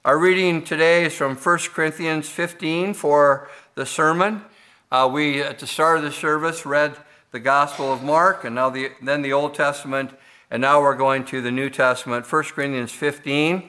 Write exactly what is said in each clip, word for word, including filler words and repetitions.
Our reading today is from First Corinthians fifteen for the sermon. Uh, we, at the start of the service, read the Gospel of Mark, and now the, then the Old Testament, and now we're going to the New Testament, First Corinthians fifteen.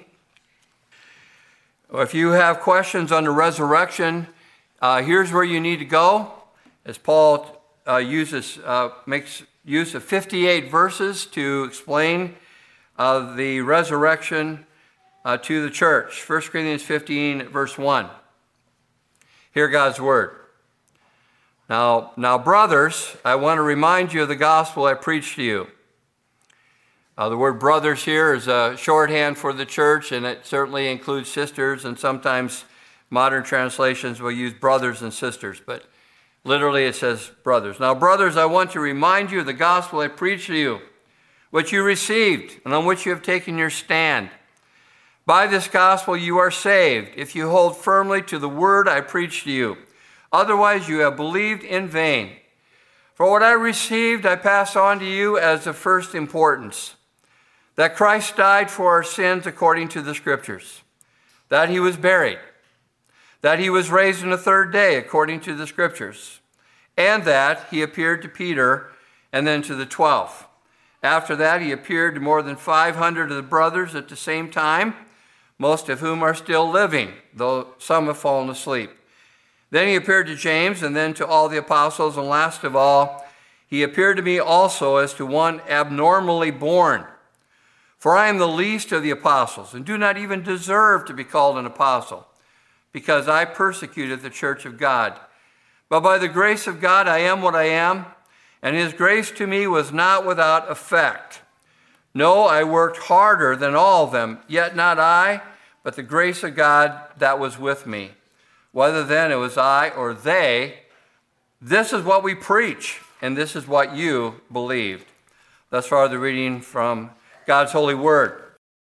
If you have questions on the resurrection, uh, here's where you need to go. As Paul uh, uses, uh, makes use of fifty-eight verses to explain uh, the resurrection uh, to the church. First Corinthians fifteen, verse one. Hear God's word. Now, now, brothers, I want to remind you of the gospel I preached to you. Uh, the word brothers here is a shorthand for the church, and it certainly includes sisters, and sometimes modern translations will use brothers and sisters, but literally it says brothers. Now, brothers, I want to remind you of the gospel I preached to you, which you received, and on which you have taken your stand. By this gospel you are saved, if you hold firmly to the word I preached to you. Otherwise you have believed in vain. For what I received I pass on to you as of first importance, that Christ died for our sins according to the Scriptures, that he was buried, that he was raised on the third day according to the Scriptures, and that he appeared to Peter and then to the twelve. After that he appeared to more than five hundred of the brothers at the same time, most of whom are still living, though some have fallen asleep. Then he appeared to James, and then to all the apostles, and last of all, he appeared to me also as to one abnormally born. For I am the least of the apostles, and do not even deserve to be called an apostle, because I persecuted the church of God. But by the grace of God I am what I am, and his grace to me was not without effect. No, I worked harder than all of them, yet not I, but the grace of God that was with me. Whether then it was I or they, this is what we preach, and this is what you believed. Thus far the reading from God's holy word.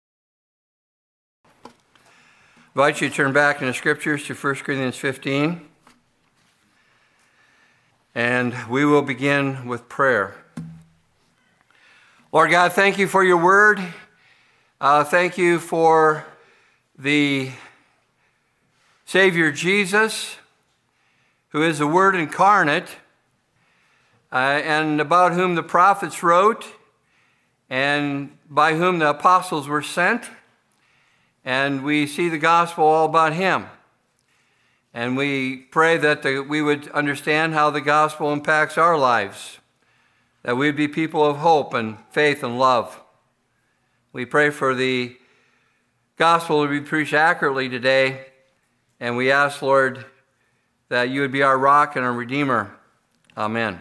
I invite you to turn back in the scriptures to First Corinthians fifteen, and we will begin with prayer. Lord God, thank you for your word. Uh, thank you for the Savior Jesus, who is the Word incarnate, uh, and about whom the prophets wrote, and by whom the apostles were sent. And we see the gospel all about him. And we pray that the, we would understand how the gospel impacts our lives, that we'd be people of hope and faith and love. We pray for the gospel to be preached accurately today. And we ask, Lord, that you would be our rock and our redeemer. Amen.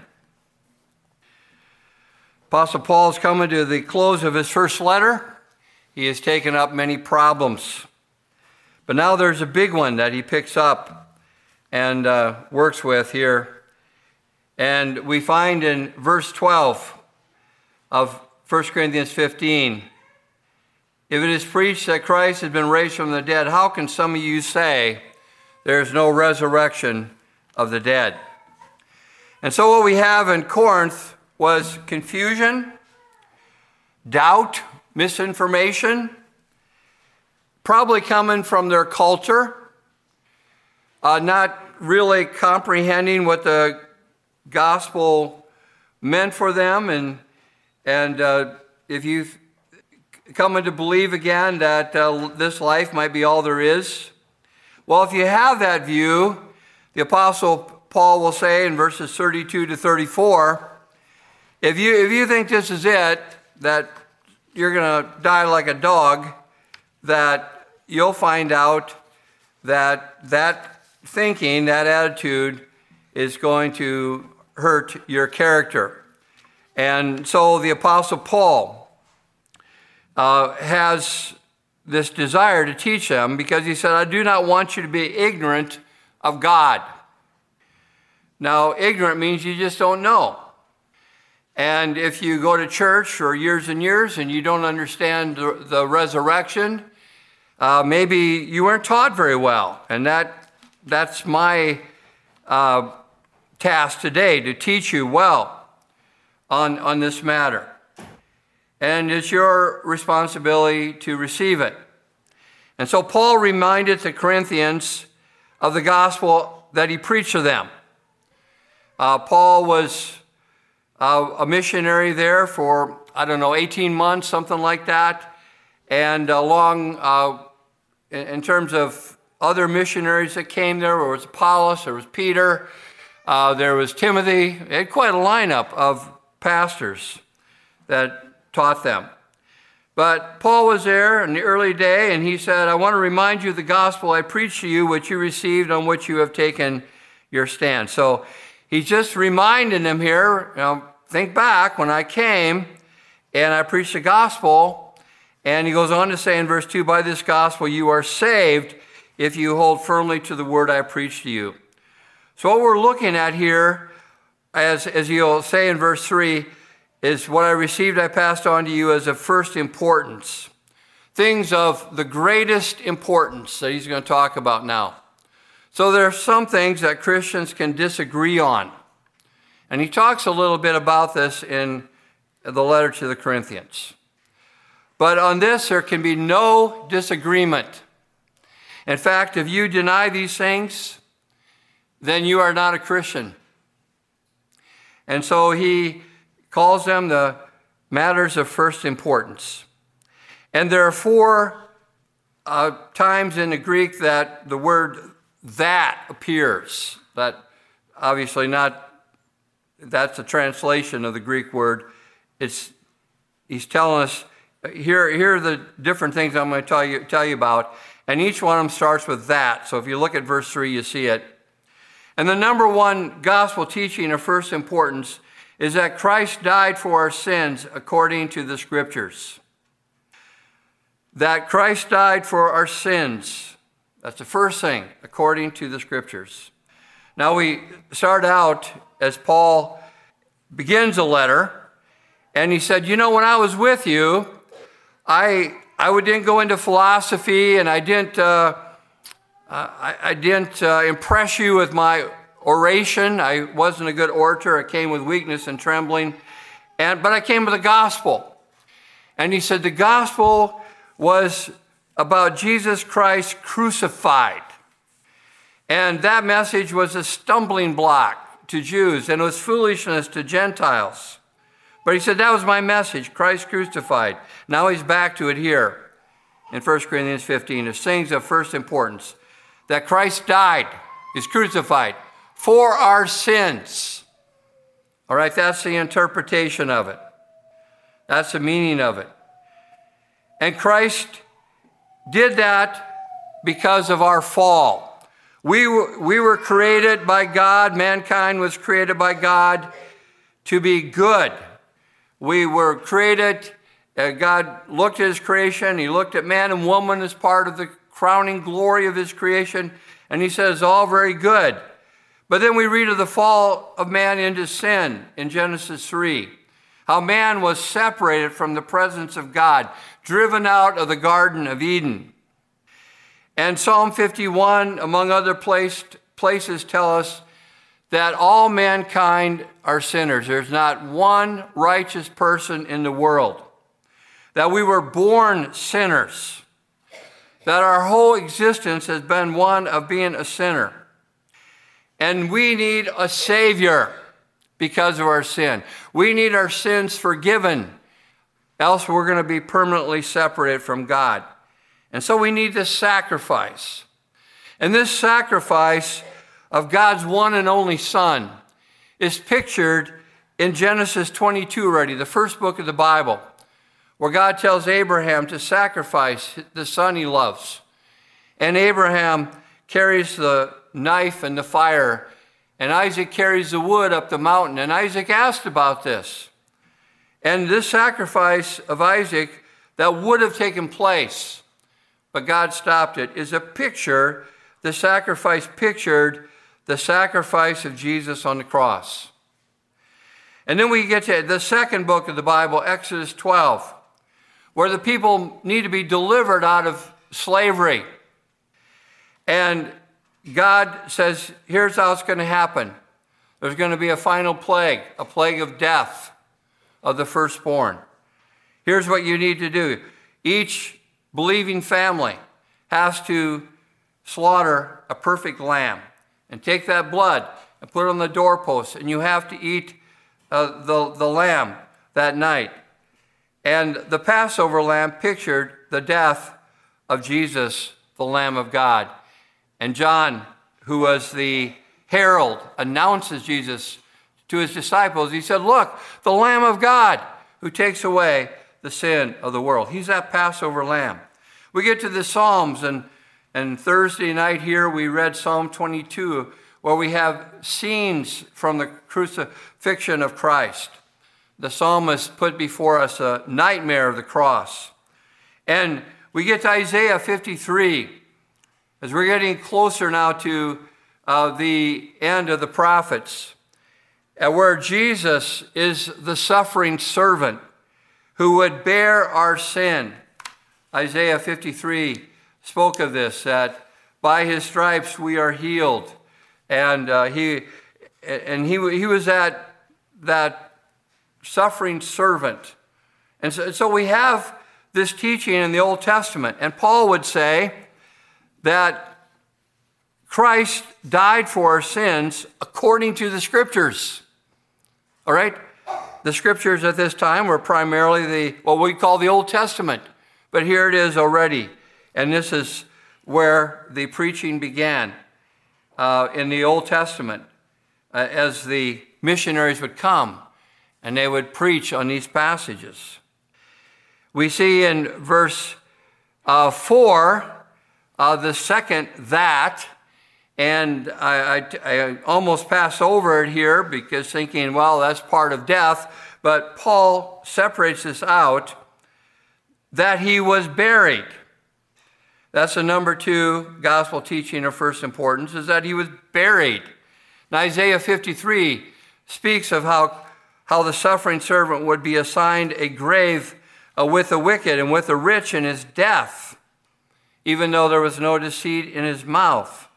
Apostle Paul is coming to the close of his first letter. He has taken up many problems. But now there's a big one that he picks up and uh, works with here. And we find in verse twelve of First Corinthians fifteen, if it is preached that Christ has been raised from the dead, how can some of you say there is no resurrection of the dead? And so what we have in Corinth was confusion, doubt, misinformation, probably coming from their culture, uh, not really comprehending what the gospel meant for them. And, and uh, if you've coming to believe again that uh, this life might be all there is. Well, if you have that view, the Apostle Paul will say in verses thirty-two to thirty-four, if you, if you think this is it, that you're going to die like a dog, that you'll find out that that thinking, that attitude is going to hurt your character. And so the Apostle Paul Uh, has this desire to teach them, because he said, I do not want you to be ignorant of God. Now, ignorant means you just don't know. And if you go to church for years and years and you don't understand the, the resurrection, uh, maybe you weren't taught very well. And that that's my uh, task today, to teach you well on, on this matter. And it's your responsibility to receive it. And so Paul reminded the Corinthians of the gospel that he preached to them. Uh, Paul was uh, a missionary there for, I don't know, eighteen months, something like that. And along, uh, in, in terms of other missionaries that came there, there was Apollos, there was Peter, uh, there was Timothy. They had quite a lineup of pastors that taught them. But Paul was there in the early day, and he said, I want to remind you of the gospel I preached to you, which you received, on which you have taken your stand. So he's just reminding them here, you know, think back when I came and I preached the gospel. And he goes on to say in verse two, by this gospel you are saved if you hold firmly to the word I preached to you. So what we're looking at here, as, as he'll say in verse three, is what I received I passed on to you as of first importance. Things of the greatest importance that he's going to talk about now. So there are some things that Christians can disagree on. And he talks a little bit about this in the letter to the Corinthians. But on this, there can be no disagreement. In fact, if you deny these things, then you are not a Christian. And so he calls them the matters of first importance. And there are four uh, times in the Greek that the word that appears. That obviously not, that's a translation of the Greek word. It's, he's telling us, here, here are the different things I'm going to tell you, tell you about. And each one of them starts with that. So if you look at verse three, you see it. And the number one gospel teaching of first importance is that Christ died for our sins according to the Scriptures. That Christ died for our sins. That's the first thing, according to the Scriptures. Now we start out as Paul begins a letter, and he said, you know, when I was with you, I I didn't go into philosophy, and I didn't uh, I, I didn't uh, impress you with my oration. I wasn't a good orator. I came with weakness and trembling, and but I came with the gospel. And he said the gospel was about Jesus Christ crucified. And that message was a stumbling block to Jews, and it was foolishness to Gentiles. But he said that was my message, Christ crucified. Now he's back to it here in First Corinthians fifteen. It's things of first importance. That Christ died, is crucified, for our sins. All right, that's the interpretation of it. That's the meaning of it. And Christ did that because of our fall. We were, we were created by God, mankind was created by God to be good. We were created, uh, God looked at his creation, he looked at man and woman as part of the crowning glory of his creation, and he says, all very good. But then we read of the fall of man into sin in Genesis three, how man was separated from the presence of God, driven out of the Garden of Eden. And Psalm fifty-one, among other placed, places, tell us that all mankind are sinners. There's not one righteous person in the world. That we were born sinners. That our whole existence has been one of being a sinner. And we need a Savior because of our sin. We need our sins forgiven, else we're going to be permanently separated from God. And so we need this sacrifice. And this sacrifice of God's one and only Son is pictured in Genesis twenty-two already, the first book of the Bible, where God tells Abraham to sacrifice the son he loves. And Abraham carries the knife and the fire, and Isaac carries the wood up the mountain. And Isaac asked about this. And this sacrifice of Isaac that would have taken place, but God stopped it, is a picture, the sacrifice pictured the sacrifice of Jesus on the cross. And then we get to the second book of the Bible, Exodus twelve, where the people need to be delivered out of slavery. And God says, here's how it's going to happen. There's going to be a final plague, a plague of death of the firstborn. Here's what you need to do. Each believing family has to slaughter a perfect lamb and take that blood and put it on the doorpost, and you have to eat uh, the, the lamb that night. And the Passover lamb pictured the death of Jesus, the Lamb of God. And John, who was the herald, announces Jesus to his disciples. He said, look, the Lamb of God who takes away the sin of the world. He's that Passover lamb. We get to the Psalms, and, and Thursday night here we read Psalm twenty-two, where we have scenes from the crucifixion of Christ. The psalmist put before us a nightmare of the cross. And we get to Isaiah fifty-three, as we're getting closer now to uh, the end of the prophets, uh, where Jesus is the suffering servant who would bear our sin. Isaiah fifty-three spoke of this, that by his stripes we are healed. And uh, he and he he was that that suffering servant. And so, so we have this teaching in the Old Testament. And Paul would say that Christ died for our sins according to the Scriptures. All right? The Scriptures at this time were primarily the what we call the Old Testament. But here it is already. And this is where the preaching began uh, in the Old Testament, uh, as the missionaries would come and they would preach on these passages. We see in verse uh, four, uh, the second that, and I, I, I almost pass over it here because thinking, well, that's part of death, but Paul separates this out, that he was buried. That's the number two gospel teaching of first importance, is that he was buried. And Isaiah fifty-three speaks of how, how the suffering servant would be assigned a grave uh, with the wicked and with the rich in his death, even though there was no deceit in his mouth.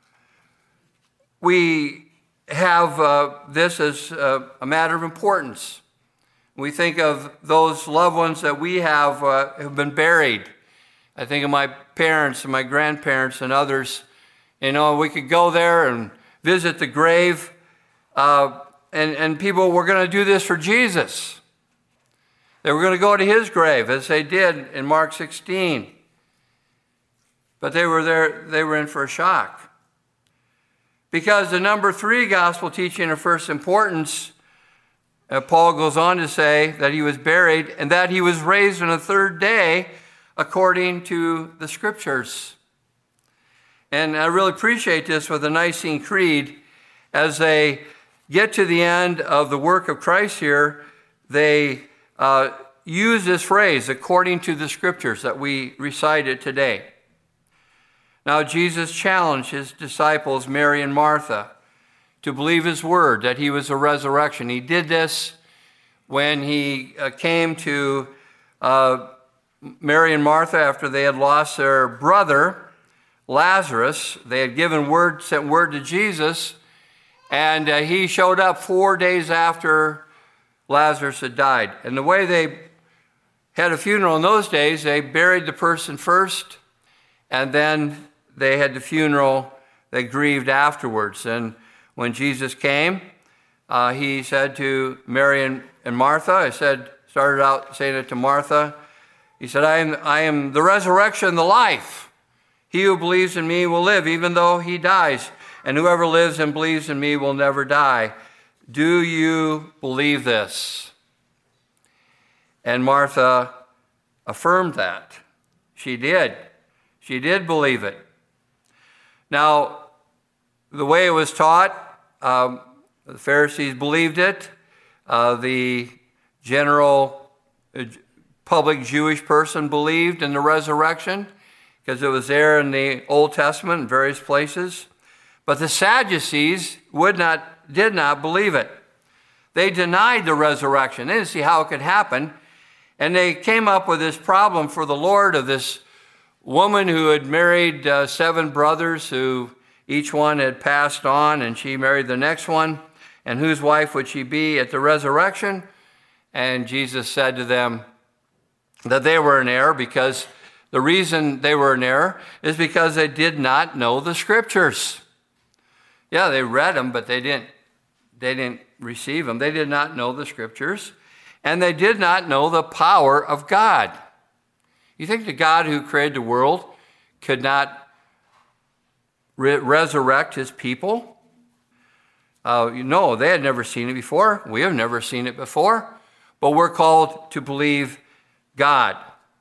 We have uh, this as uh, a matter of importance. We think of those loved ones that we have uh, have been buried. I think of my parents and my grandparents and others. You know, we could go there and visit the grave, uh, and, and people were going to do this for Jesus. They were going to go to his grave, as they did in Mark sixteen. But they were there, they were in for a shock. Because the number three gospel teaching of first importance, uh, Paul goes on to say that he was buried and that he was raised on the third day according to the Scriptures. And I really appreciate this with the Nicene Creed. As they get to the end of the work of Christ here, they uh, use this phrase, according to the Scriptures, that we recited today. Now, Jesus challenged his disciples, Mary and Martha, to believe his word, that he was a resurrection. He did this when he uh, came to uh, Mary and Martha after they had lost their brother, Lazarus. They had given word, sent word to Jesus, and uh, he showed up four days after Lazarus had died. And the way they had a funeral in those days, they buried the person first, and then they had the funeral, they grieved afterwards. And when Jesus came, uh, he said to Mary and, and Martha, I said, started out saying it to Martha, he said, I am, I am the resurrection and the life. He who believes in me will live, even though he dies. And whoever lives and believes in me will never die. Do you believe this? And Martha affirmed that. She did. She did believe it. Now, the way it was taught, um, the Pharisees believed it. Uh, the general uh, public Jewish person believed in the resurrection because it was there in the Old Testament in various places. But the Sadducees would not, did not believe it. They denied the resurrection. They didn't see how it could happen. And they came up with this problem for the Lord of this woman who had married uh, seven brothers who each one had passed on, and she married the next one. And whose wife would she be at the resurrection? And Jesus said to them that they were in error because The reason they were in error is because they did not know the Scriptures. Yeah, they read them, but they didn't, they didn't receive them. They did not know the Scriptures, and they did not know the power of God. You think the God who created the world could not re- resurrect his people? Uh, no, they had never seen it before. We have never seen it before. But we're called to believe God.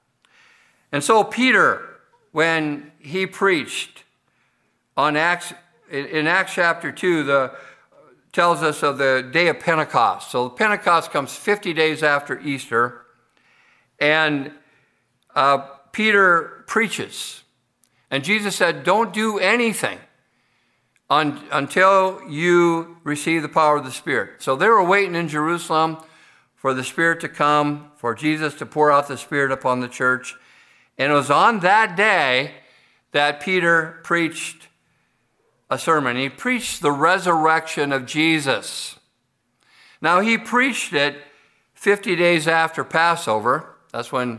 And so Peter, when he preached on Acts, in Acts chapter two, the tells us of the day of Pentecost. So Pentecost comes fifty days after Easter, and uh, Peter preaches. And Jesus said, don't do anything un- until you receive the power of the Spirit. So they were waiting in Jerusalem for the Spirit to come, for Jesus to pour out the Spirit upon the church. And it was on that day that Peter preached a sermon. He preached the resurrection of Jesus. Now, he preached it fifty days after Passover. That's when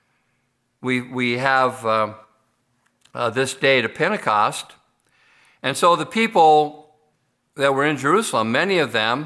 we, we have uh, uh, this day to Pentecost. And so the people that were in Jerusalem, many of them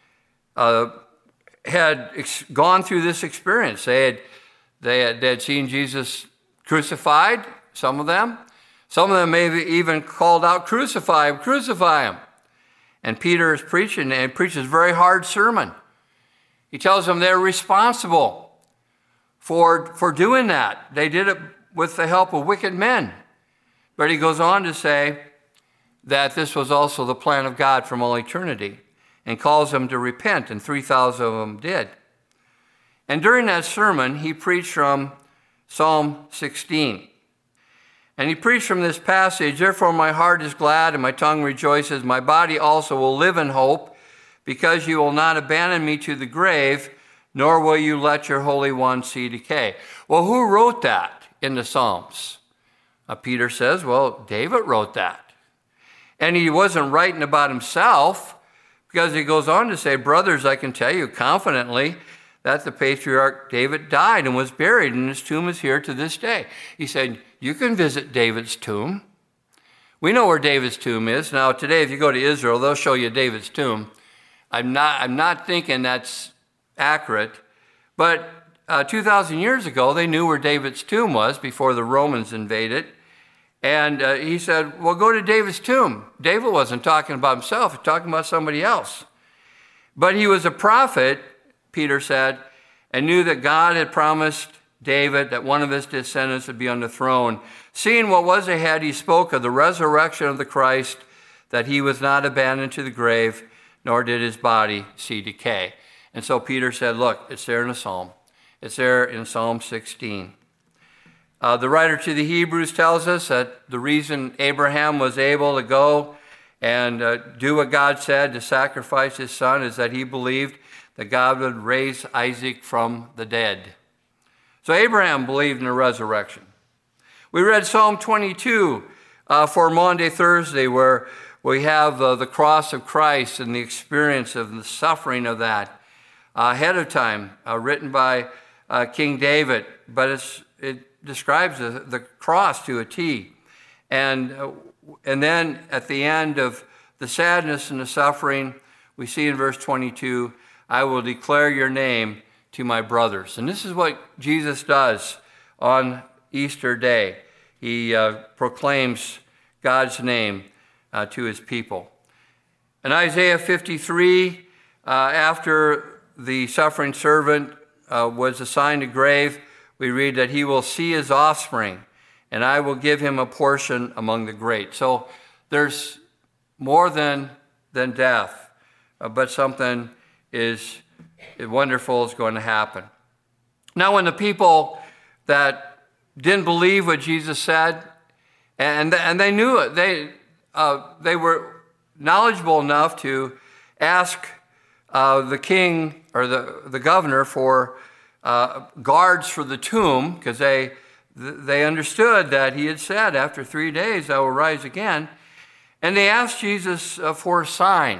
uh, had ex- gone through this experience. They had, they had, they had seen Jesus crucified, some of them. Some of them maybe even called out, crucify him, crucify him. And Peter is preaching, and he preaches a very hard sermon. He tells them they're responsible for, for doing that. They did it with the help of wicked men. But he goes on to say that this was also the plan of God from all eternity, and calls them to repent, and three thousand of them did. And during that sermon, he preached from Psalm sixteen. And he preached from this passage, therefore my heart is glad and my tongue rejoices. My body also will live in hope, because you will not abandon me to the grave, nor will you let your Holy One see decay. Well, who wrote that in the Psalms? Uh, Peter says, well, David wrote that. And he wasn't writing about himself, because he goes on to say, brothers, I can tell you confidently that the patriarch David died and was buried, and his tomb is here to this day. He said, you can visit David's tomb. We know where David's tomb is. Now, today, if you go to Israel, they'll show you David's tomb. I'm not, I'm not thinking that's accurate, but uh, two thousand years ago, they knew where David's tomb was before the Romans invaded. And uh, he said, well, go to David's tomb. David wasn't talking about himself. He was talking about somebody else. But he was a prophet, Peter said, and knew that God had promised David that one of his descendants would be on the throne. Seeing what was ahead, he spoke of the resurrection of the Christ, that he was not abandoned to the grave, nor did his body see decay. And so Peter said, look, it's there in the Psalm. It's there in Psalm sixteen. Uh, the writer to the Hebrews tells us that the reason Abraham was able to go and uh, do what God said, to sacrifice his son, is that he believed that God would raise Isaac from the dead. So Abraham believed in the resurrection. We read Psalm twenty-two uh, for Maundy Thursday, where we have uh, the cross of Christ and the experience of the suffering of that uh, ahead of time, uh, written by uh, King David. But it's, it describes the, the cross to a T. And, uh, and then at the end of the sadness and the suffering, we see in verse twenty-two, I will declare your name to my brothers. And this is what Jesus does on Easter Day. He uh, proclaims God's name uh, to his people. In Isaiah fifty-three, uh, after the suffering servant uh, was assigned a grave, we read that he will see his offspring, and I will give him a portion among the great. So there's more than, than death, uh, but something is wonderful is going to happen. Now, when the people that didn't believe what Jesus said, and, and they knew it, they, uh, they were knowledgeable enough to ask uh, the king or the, the governor for uh, guards for the tomb, because they, they understood that he had said, after three days I will rise again. And they asked Jesus uh, for a sign.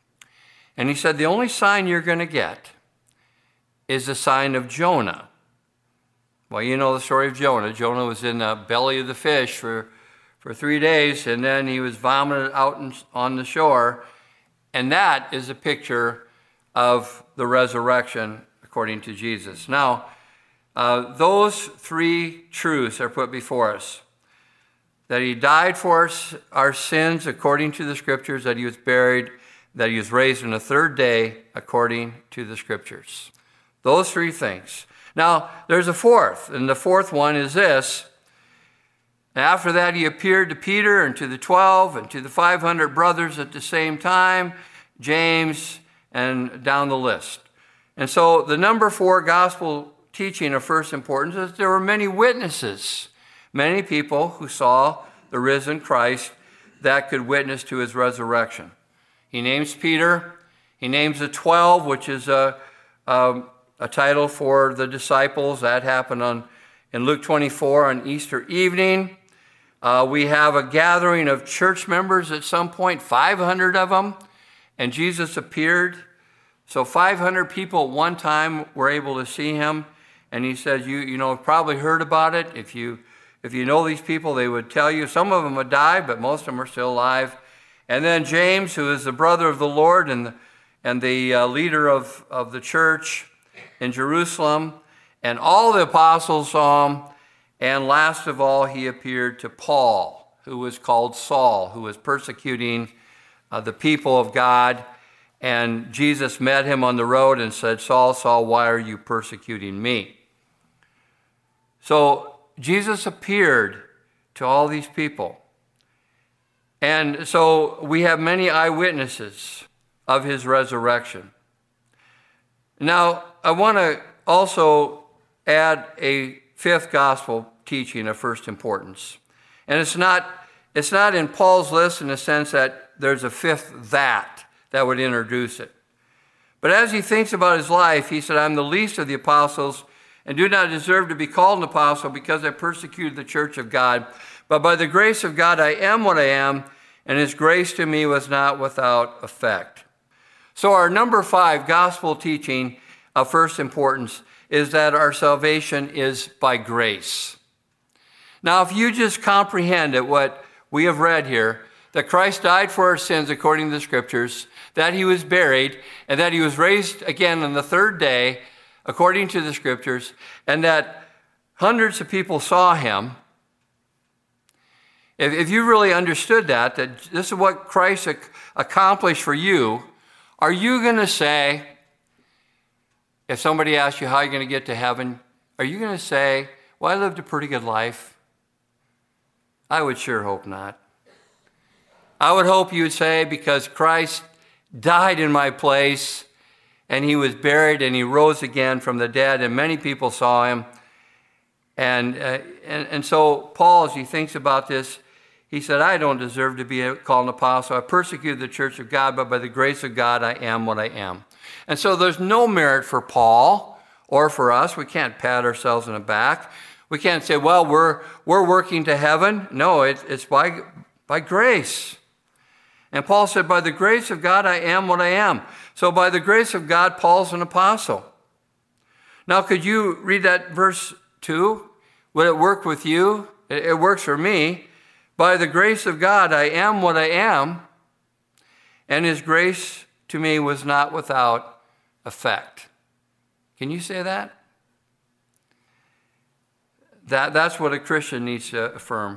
And he said, the only sign you're going to get is the sign of Jonah. Well, you know the story of Jonah. Jonah was in the belly of the fish for, for three days, and then he was vomited out in, on the shore. And that is a picture of the resurrection according to Jesus. Now, uh, those three truths are put before us. That he died for us, our sins according to the Scriptures, that he was buried, that he was raised on the third day according to the Scriptures. Those three things. Now, there's a fourth, and the fourth one is this. After that, he appeared to Peter and to the twelve and to the five hundred brothers at the same time, James, and down the list. And so the number four gospel teaching of first importance is there were many witnesses, many people who saw the risen Christ that could witness to his resurrection. He names Peter. He names the twelve, which is a, a, a title for the disciples. That happened on in Luke twenty-four on Easter evening. Uh, we have a gathering of church members at some point, five hundred of them, and Jesus appeared. So five hundred people at one time were able to see him, and he said, you, you know, have probably heard about it. If you, if you know these people, they would tell you. Some of them would die, but most of them are still alive. And then James, who is the brother of the Lord and the, and the uh, leader of, of the church in Jerusalem, and all the apostles saw him. And last of all, he appeared to Paul, who was called Saul, who was persecuting uh, the people of God. And Jesus met him on the road and said, Saul, Saul, why are you persecuting me? So Jesus appeared to all these people. And so we have many eyewitnesses of his resurrection. Now, I want to also add a fifth gospel teaching of first importance. And it's not, it's not in Paul's list in the sense that there's a fifth that that would introduce it. But as he thinks about his life, he said, I'm the least of the apostles and do not deserve to be called an apostle because I persecuted the church of God. But by the grace of God, I am what I am, and his grace to me was not without effect. So our number five gospel teaching of first importance is that our salvation is by grace. Now, if you just comprehend it, what we have read here, that Christ died for our sins according to the Scriptures, that he was buried, and that he was raised again on the third day according to the Scriptures, and that hundreds of people saw him, if, if you really understood that, that this is what Christ ac- accomplished for you, are you going to say, if somebody asks you how you're going to get to heaven, are you going to say, well, I lived a pretty good life? I would sure hope not. I would hope you would say, because Christ died in my place, and he was buried, and he rose again from the dead, and many people saw him. And, uh, and, and so Paul, as he thinks about this, he said, I don't deserve to be called an apostle. I persecuted the church of God, but by the grace of God, I am what I am. And so there's no merit for Paul or for us. We can't pat ourselves in the back. We can't say, well, we're, we're working to heaven. No, it, it's by, by grace. And Paul said, by the grace of God, I am what I am. So by the grace of God, Paul's an apostle. Now, could you read that verse two? Would it work with you? It, it works for me. By the grace of God, I am what I am, and his grace to me was not without effect. Can you say that? That that's what a Christian needs to affirm.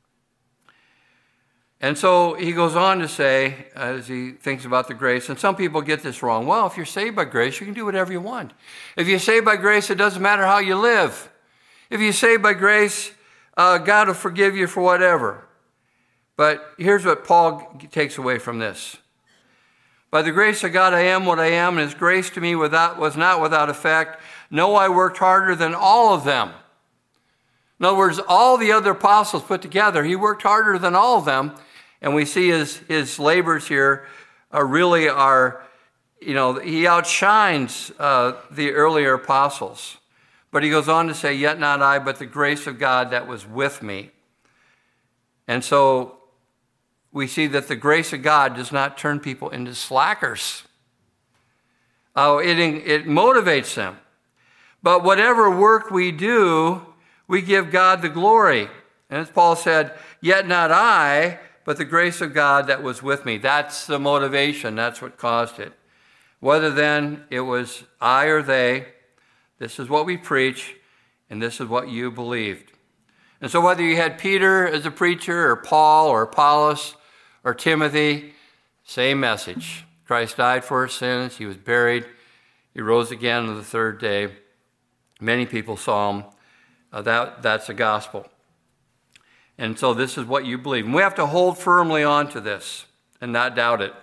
And so he goes on to say, as he thinks about the grace, and some people get this wrong. Well, if you're saved by grace, you can do whatever you want. If you're saved by grace, it doesn't matter how you live. If you're saved by grace, uh, God will forgive you for whatever. But here's what Paul takes away from this. By the grace of God, I am what I am, and his grace to me without, was not without effect. No, I worked harder than all of them. In other words, all the other apostles put together, he worked harder than all of them. And we see his, his labors here are really are, you know, he outshines uh, the earlier apostles. But he goes on to say, yet not I, but the grace of God that was with me. And so we see that the grace of God does not turn people into slackers. Oh, it, it motivates them. But whatever work we do, we give God the glory. And as Paul said, yet not I, but the grace of God that was with me. That's the motivation. That's what caused it. Whether then it was I or they, this is what we preach, and this is what you believed. And so whether you had Peter as a preacher, or Paul, or Apollos, or Timothy, same message. Christ died for our sins. He was buried. He rose again on the third day. Many people saw him. Uh, that, that's the gospel. And so this is what you believe. And we have to hold firmly on to this and not doubt it.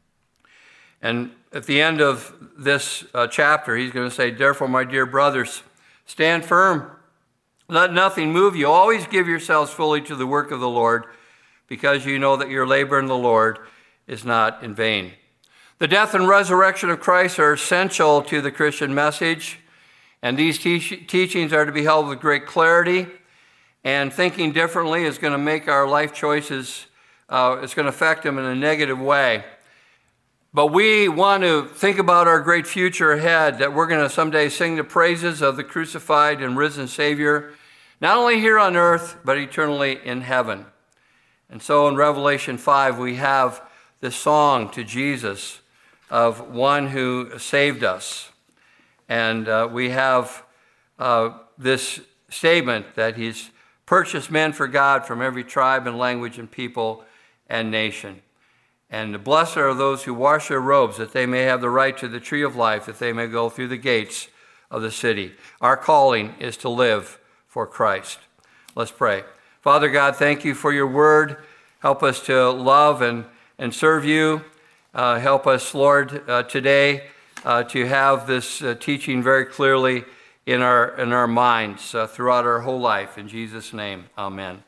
And at the end of this uh, chapter, he's going to say, therefore, my dear brothers, stand firm. Let nothing move you. Always give yourselves fully to the work of the Lord, because you know that your labor in the Lord is not in vain. The death and resurrection of Christ are essential to the Christian message, and these te- teachings are to be held with great clarity. And thinking differently is going to make our life choices, uh, it's going to affect them in a negative way. But we want to think about our great future ahead, that we're going to someday sing the praises of the crucified and risen Savior, not only here on earth, but eternally in heaven. And so in Revelation five, we have this song to Jesus of one who saved us. And uh, we have uh, this statement that he's purchased men for God from every tribe and language and people and nation. And blessed are those who wash their robes, that they may have the right to the tree of life, that they may go through the gates of the city. Our calling is to live for Christ. Let's pray. Father God, thank you for your word. Help us to love and, and serve you. Uh, help us, Lord, uh, today uh, to have this uh, teaching very clearly in our, in our minds uh, throughout our whole life. In Jesus' name, amen.